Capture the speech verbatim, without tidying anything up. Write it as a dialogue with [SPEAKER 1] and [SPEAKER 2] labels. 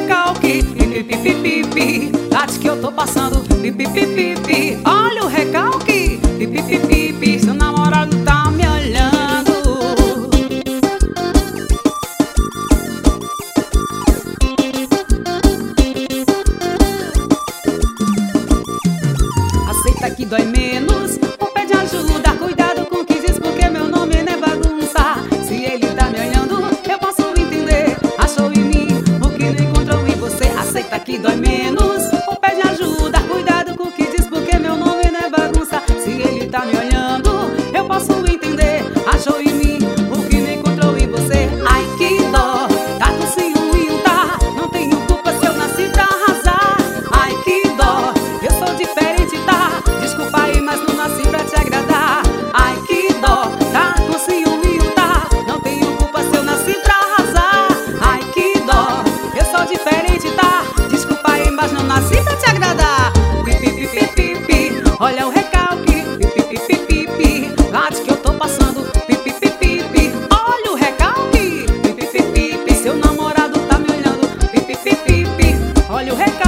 [SPEAKER 1] recalque. Pi, pi, pi, pi, pi. Late que eu tô passando. Pi, pi, pi, pi, pi. Olha o recalque. Pi, pi, pi, pi, pi. Seu namorado tá me olhando. Aceita que dói menos. Ou pede ajuda. Cuidado com o que diz, porque meu nome não é bagunça. Se ele tá me olhando, eu posso entender. Achou em mim o que não encontrou em você. Aceita que dói menos. Ou pede ajuda. Cuidado com o que diz, porque meu nome não é bagunça. Se ele tá me olhando, eu posso entender. Achou em mim o que não encontrou em você. Ai, que dó. Tá com ciúme, tá? Não tenho culpa se eu nasci pra arrasar. Ai, que dó. Eu sou diferente, tá? Desculpa aí, mas não nasci pra te agradar. Ai, que dó. Tá com ciúme, tá? Não tenho culpa se eu nasci pra arrasar. Ai, que dó. Eu sou diferente, tá? Desculpa aí, mas não nasci pra te agradar. Pi, pi, pi, pi, pi, pi. Olha o recalque. Pi, pi, pi, pi, pi, pi. Late que eu tô passando. Pi, pi, pi, pi, pi. Olha o recalque. Pi, pi, pi, pi, pi. Seu namorado tá me olhando. Pi, pi, pi, pi, pi. Olha o recalque.